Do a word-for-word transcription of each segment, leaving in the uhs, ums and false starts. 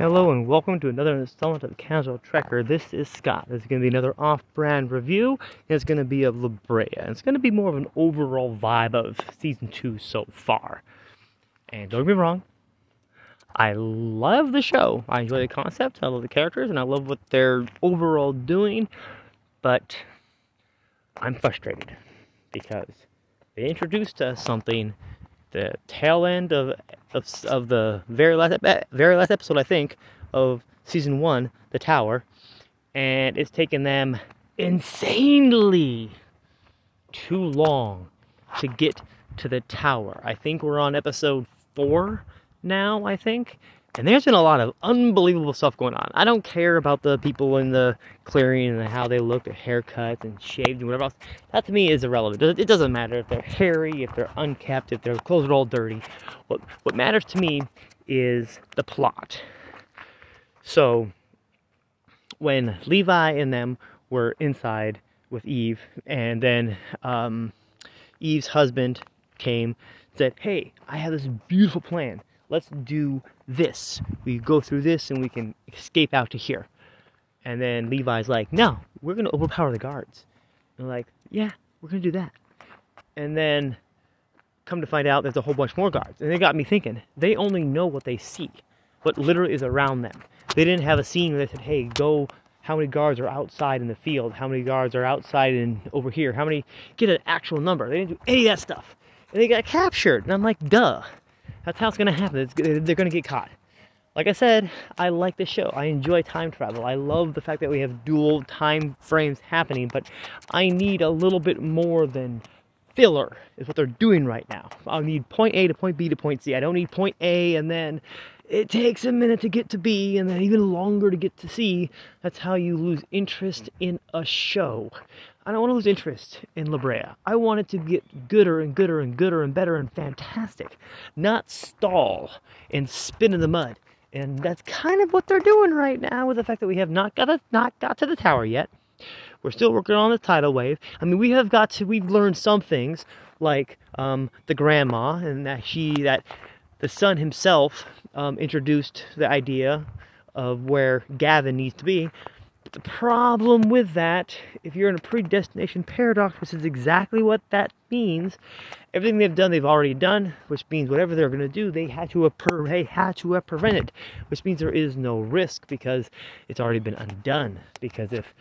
Hello and welcome to another installment of Casual Trekker. This is Scott. This is going to be another off-brand review, and it's going to be of La Brea. And it's going to be more of an overall vibe of Season two so far. And don't get me wrong, I love the show. I enjoy the concept, I love the characters, and I love what they're overall doing, but I'm frustrated because they introduced us something the tail end of of, of the very last very last episode, I think, of season one, The Tower, and it's taken them insanely too long to get to the tower. I think we're on episode four now, I think, and there's been a lot of unbelievable stuff going on. I don't care about the people in the clearing and how they look, their haircuts and shaved and whatever else. That to me is irrelevant. It doesn't matter if they're hairy, if they're unkept, if their clothes are all dirty. What what matters to me is the plot. So when Levi and them were inside with Eve, and then um, Eve's husband came, said, "Hey, I have this beautiful plan. Let's do this. We go through this and we can escape out to here." And then Levi's like, "No, we're going to overpower the guards." And they're like, "Yeah, we're going to do that." And then come to find out there's a whole bunch more guards. And it got me thinking, they only know what they see, what literally is around them. They didn't have a scene where they said, "Hey, go, how many guards are outside in the field? How many guards are outside and over here? How many?" Get an actual number. They didn't do any of that stuff. And they got captured. And I'm like, duh. That's how it's going to happen. It's, they're going to get caught. Like I said, I like the show. I enjoy time travel. I love the fact that we have dual time frames happening, but I need a little bit more than filler is what they're doing right now. I need point A to point B to point C. I don't need point A and then it takes a minute to get to B and then even longer to get to C. That's how you lose interest in a show. I don't want to lose interest in La Brea. I want it to get gooder and gooder and gooder and better and fantastic. Not stall and spin in the mud. And that's kind of what they're doing right now with the fact that we have not got, a, not got to the tower yet. We're still working on the tidal wave. I mean, we have got to, we've learned some things, like um, the grandma, and that she, that the son himself um, introduced the idea of where Gavin needs to be. But the problem with that, if you're in a predestination paradox, which is exactly what that means, everything they've done, they've already done, which means whatever they're going to do, they had to have, they had to have prevented, which means there is no risk because it's already been undone. Because if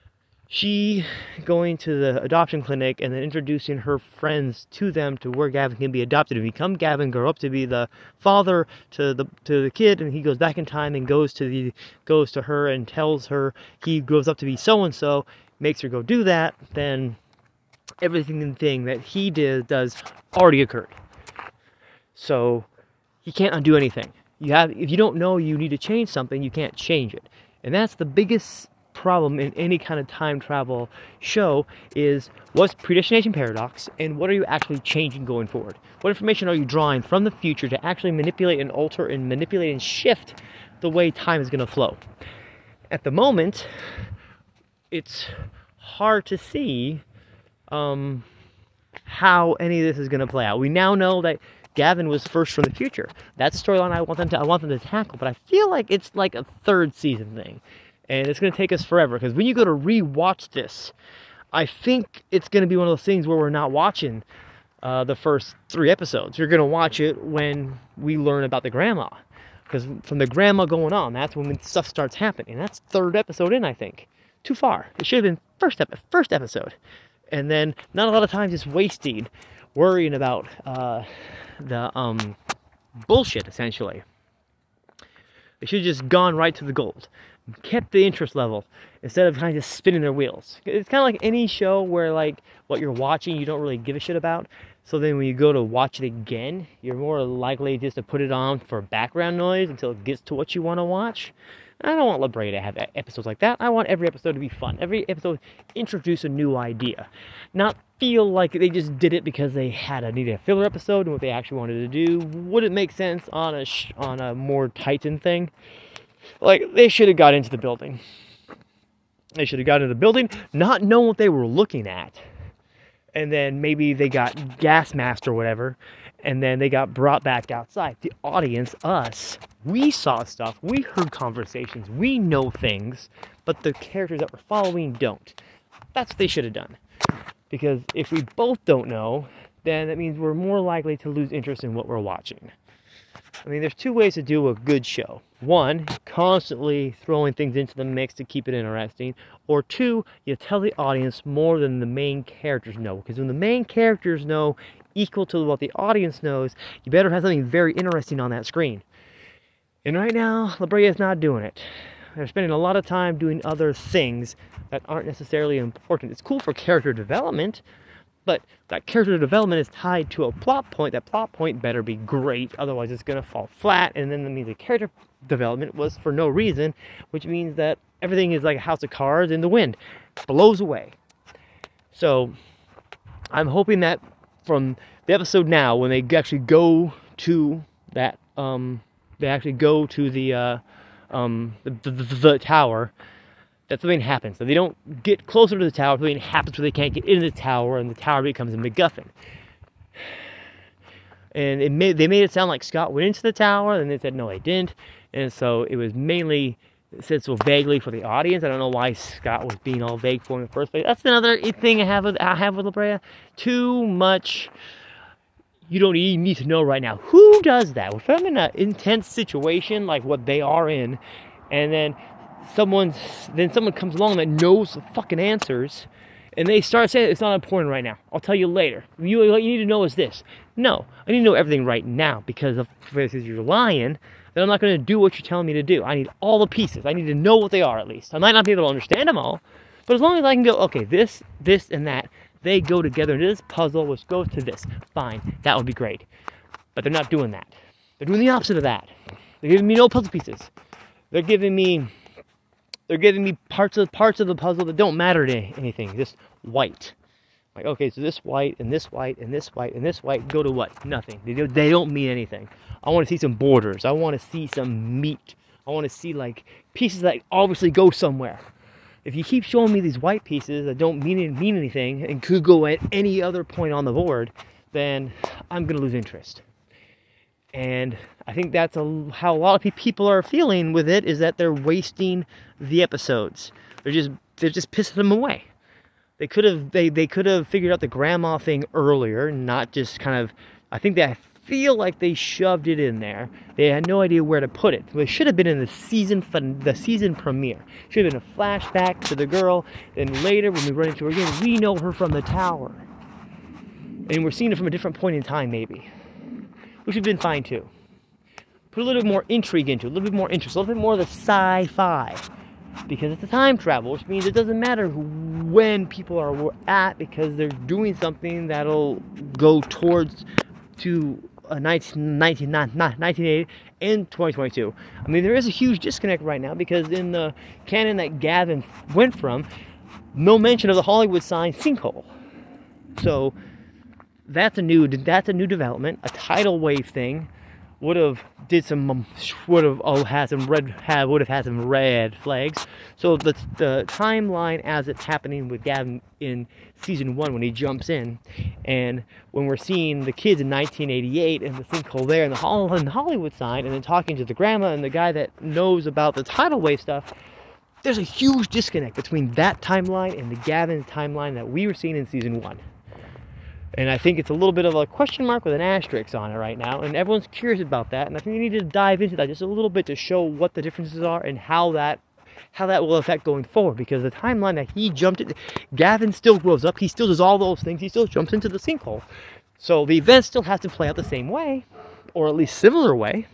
she going to the adoption clinic and then introducing her friends to them to where Gavin can be adopted and become Gavin, grow up to be the father to the to the kid, and he goes back in time and goes to the goes to her and tells her he grows up to be so and so, makes her go do that, then everything thing that he did does already occurred. So he can't undo anything. You have if you don't know you need to change something, you can't change it, and that's the biggest problem in any kind of time travel show is what's predestination paradox and what are you actually changing going forward? What information are you drawing from the future to actually manipulate and alter and manipulate and shift the way time is going to flow? At the moment, it's hard to see um, how any of this is going to play out. We now know that Gavin was first from the future. That's the storyline I want them to I want them to tackle, but I feel like it's like a third season thing. And it's going to take us forever, because when you go to re-watch this, I think it's going to be one of those things where we're not watching uh, the first three episodes. You're going to watch it when we learn about the grandma. Because from the grandma going on, that's when stuff starts happening. That's third episode in, I think. Too far. It should have been first, ep- first episode. And then not a lot of time just wasting worrying about uh, the um, bullshit, essentially. They should have just gone right to the gold. Kept the interest level instead of kind of just spinning their wheels. It's kind of like any show where like what you're watching you don't really give a shit about. So then when you go to watch it again, you're more likely just to put it on for background noise until it gets to what you want to watch. I don't want La Brea to have episodes like that. I want every episode to be fun. Every episode introduce a new idea. Not feel like they just did it because they had a needed a filler episode and what they actually wanted to do. Would it make sense on a sh- on a more Titan thing? Like, they should have got into the building. They should have got into the building, not knowing what they were looking at. And then maybe they got gas masked or whatever. and then they got brought back outside. The audience, us, we saw stuff, we heard conversations, we know things, but the characters that we're following don't. That's what they should have done. Because if we both don't know, then that means we're more likely to lose interest in what we're watching. I mean, there's two ways to do a good show. One, constantly throwing things into the mix to keep it interesting. Or two, you tell the audience more than the main characters know. Because when the main characters know equal to what the audience knows, you better have something very interesting on that screen. And right now, La Brea is not doing it. They're spending a lot of time doing other things that aren't necessarily important. It's cool for character development, but that character development is tied to a plot point. That plot point better be great, otherwise it's going to fall flat, and then that means the character development was for no reason, which means that everything is like a house of cards in the wind. Blows away. So, I'm hoping that from the episode now, when they actually go to that, um, they actually go to the, uh, um, the, the, the, the tower, that something happens. So they don't get closer to the tower, something happens where they can't get into the tower, and the tower becomes a MacGuffin. And it made, they made it sound like Scott went into the tower, and they said no, they didn't. And so it was mainly said so vaguely for the audience. I don't know why Scott was being all vague for in the first place. That's another thing I have with, I have with La Brea. Too much. You don't even need to know right now. Who does that? If I'm in an intense situation like what they are in, and then someone's then someone comes along that knows the fucking answers, and they start saying it's not important right now. I'll tell you later. You what you need to know is this. No, I need to know everything right now because if because you're lying, then I'm not going to do what you're telling me to do. I need all the pieces. I need to know what they are at least. I might not be able to understand them all, but as long as I can go, okay, this, this, and that, they go together into this puzzle, which goes to this. Fine, that would be great. But they're not doing that. They're doing the opposite of that. They're giving me no puzzle pieces. They're giving me, they're giving me parts of parts of the puzzle that don't matter to anything. Just white. Like, okay, so this white, and this white, and this white, and this white go to what? Nothing. They don't, they don't mean anything. I want to see some borders. I want to see some meat. I want to see, like, pieces that obviously go somewhere. If you keep showing me these white pieces that don't mean, mean anything and could go at any other point on the board, then I'm going to lose interest. And I think that's a, how a lot of people are feeling with it, is that they're wasting the episodes. They're just they're just pissing them away. They could have they, they could have figured out the grandma thing earlier, not just kind of. I think they feel like they shoved it in there. They had no idea where to put it. It should have been in the season the season premiere. Should have been a flashback to the girl. Then later, when we run into her again, we know her from the tower, and we're seeing it from a different point in time, maybe, which would have been fine too. Put a little bit more intrigue into it, a little bit more interest, a little bit more of the sci-fi. Because it's a time travel, which means it doesn't matter when people are at, because they're doing something that'll go towards to uh, nineteen, nineteen, nineteen eighty and twenty twenty-two. I mean, there is a huge disconnect right now, because in the canon that Gavin went from, no mention of the Hollywood sign sinkhole. So that's a new that's a new development. A tidal wave thing would have did some um, would have oh had some red had would have had some red flags. So the the timeline as it's happening with Gavin in season one when he jumps in, and when we're seeing the kids in nineteen eighty-eight and the sinkhole there and the, Hol- and the Hollywood sign, and then talking to the grandma and the guy that knows about the tidal wave stuff, there's a huge disconnect between that timeline and the Gavin timeline that we were seeing in season one. And I think it's a little bit of a question mark with an asterisk on it right now, and everyone's curious about that, and I think we need to dive into that just a little bit to show what the differences are and how that how that will affect going forward, because the timeline that he jumped in, Gavin still grows up, he still does all those things, he still jumps into the sinkhole. So the events still have to play out the same way, or at least similar way.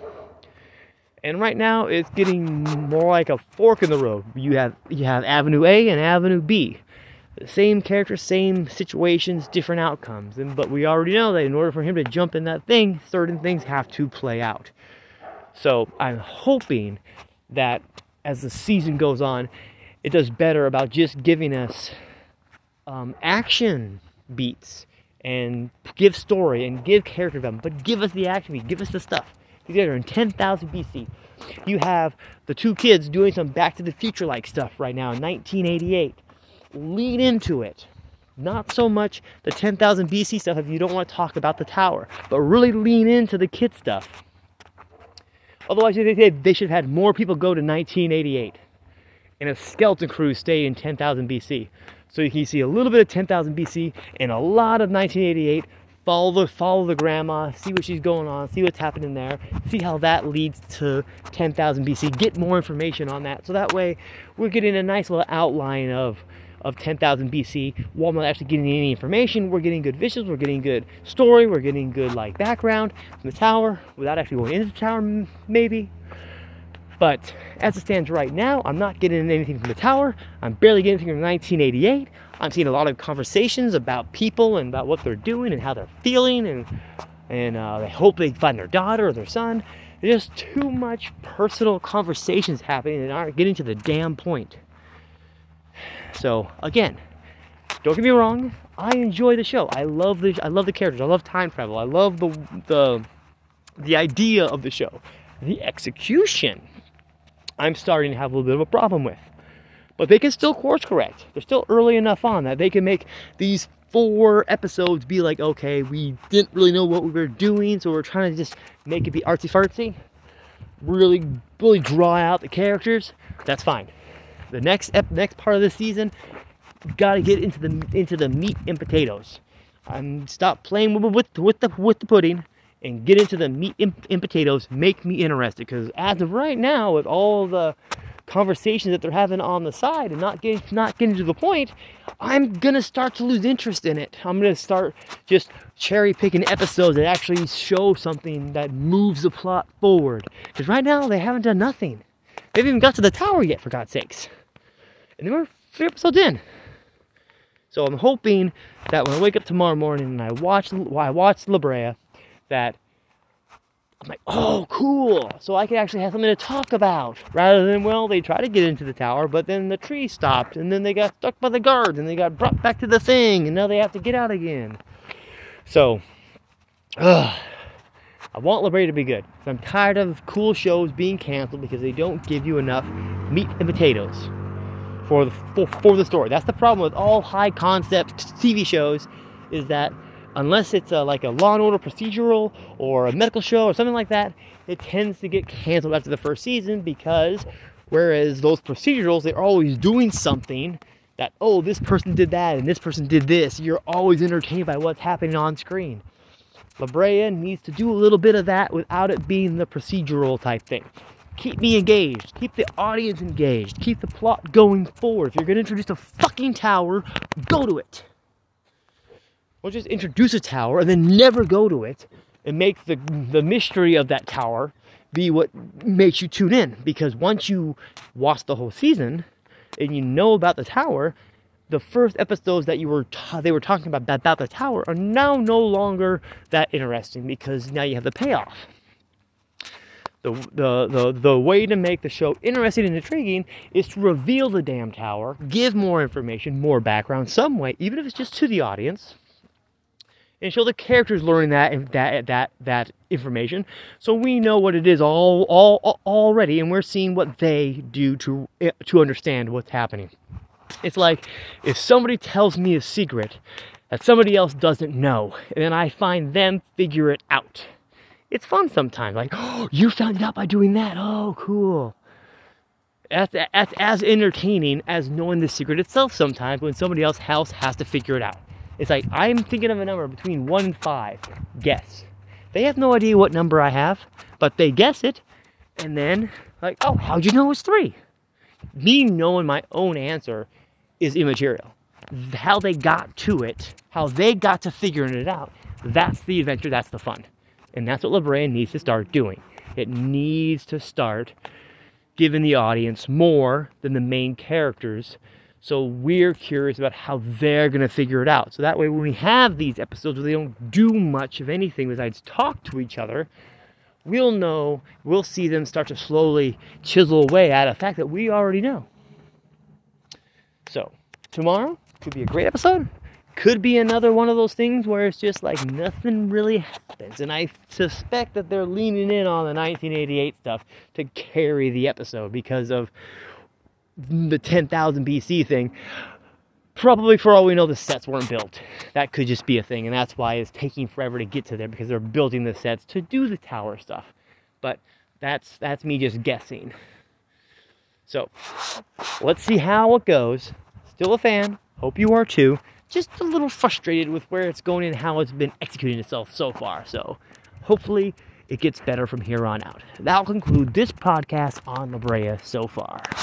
And right now it's getting more like a fork in the road. You have you have Avenue A and Avenue B. The same characters, same situations, different outcomes. And but we already know that in order for him to jump in that thing, certain things have to play out. So I'm hoping that as the season goes on, it does better about just giving us um, action beats and give story and give character development, but give us the action beat, give us the stuff. Together in ten thousand B C, you have the two kids doing some Back to the Future like stuff right now in nineteen eighty-eight. Lean into it. Not so much the ten thousand B C stuff if you don't want to talk about the tower, but really lean into the kid stuff. Otherwise, they, they should have had more people go to nineteen eighty-eight and a skeleton crew stay in ten thousand B C. So you can see a little bit of ten thousand B C and a lot of nineteen eighty-eight. Follow the, follow the grandma, see what she's going on, see what's happening there, see how that leads to ten thousand B C. Get more information on that. So that way, we're getting a nice little outline of of ten thousand B C while not actually getting any information. We're getting good visuals, we're getting good story, we're getting good like background from the tower without actually going into the tower maybe. But as it stands right now, I'm not getting anything from the tower. I'm barely getting anything from nineteen eighty-eight. I'm seeing a lot of conversations about people and about what they're doing and how they're feeling, and and uh, they hope they find their daughter or their son. There's just too much personal conversations happening that aren't getting to the damn point. So again, don't get me wrong, I enjoy the show. I love the I love the characters. I love time travel. I love the the the idea of the show. The execution, I'm starting to have a little bit of a problem with. But they can still course correct. They're still early enough on that they can make these four episodes be like, okay, we didn't really know what we were doing, so we're trying to just make it be artsy fartsy. Really, really draw out the characters. That's fine. The next ep- next part of the season, got to get into the into the meat and potatoes. I'm stop playing with with with the with the pudding and get into the meat and, and potatoes. Make me interested, because as of right now, with all the conversations that they're having on the side and not getting not getting to the point, I'm gonna start to lose interest in it. I'm gonna start just cherry picking episodes that actually show something that moves the plot forward. Because right now they haven't done nothing. They haven't even got to the tower yet, for God's sakes. And they were three episodes in. So I'm hoping that when I wake up tomorrow morning and I watch I watch La Brea, that I'm like, oh, cool. So I can actually have something to talk about. Rather than, well, they tried to get into the tower, but then the tree stopped, and then they got stuck by the guards, and they got brought back to the thing, and now they have to get out again. So, ugh, I want La Brea to be good. I'm tired of cool shows being canceled because they don't give you enough meat and potatoes for the, for, for the story. That's the problem with all high-concept T V shows, is that unless it's a, like a Law and Order procedural or a medical show or something like that, it tends to get canceled after the first season, because whereas those procedurals, they're always doing something that, oh, this person did that and this person did this. You're always entertained by what's happening on screen. La Brea needs to do a little bit of that without it being the procedural type thing. Keep me engaged. Keep the audience engaged. Keep the plot going forward. If you're going to introduce a fucking tower, go to it. Or just introduce a tower and then never go to it and make the the mystery of that tower be what makes you tune in. Because once you watch the whole season and you know about the tower, the first episodes that you were ta- they were talking about about the tower are now no longer that interesting, because now you have the payoff. The, the the the way to make the show interesting and intriguing is to reveal the damn tower, give more information, more background, some way, even if it's just to the audience, and show the characters learning that that that that information, so we know what it is all all already, and we're seeing what they do to to understand what's happening. It's like if somebody tells me a secret that somebody else doesn't know, and then I find them figure it out. It's fun sometimes. Like, oh, you found it out by doing that. Oh, cool. That's, that's as entertaining as knowing the secret itself sometimes, when somebody else has to figure it out. It's like, I'm thinking of a number between one and five. Guess. They have no idea what number I have, but they guess it. And then, like, oh, how'd you know it's three? Me knowing my own answer is immaterial. How they got to it, how they got to figuring it out, that's the adventure, that's the fun. And that's what La Brea needs to start doing. It needs to start giving the audience more than the main characters, so we're curious about how they're going to figure it out. So that way, when we have these episodes where they don't do much of anything besides talk to each other, we'll know, we'll see them start to slowly chisel away at a fact that we already know. So, tomorrow could be a great episode. Could be another one of those things where it's just like nothing really happens. And I suspect that they're leaning in on the nineteen eighty-eight stuff to carry the episode because of the ten thousand B C thing. Probably for all we know, the sets weren't built. That could just be a thing, and that's why it's taking forever to get to there, because they're building the sets to do the tower stuff. But that's that's me just guessing. So, let's see how it goes. Still a fan. Hope you are too. Just a little frustrated with where it's going and how it's been executing itself so far. So, hopefully, it gets better from here on out. That'll conclude this podcast on La Brea so far.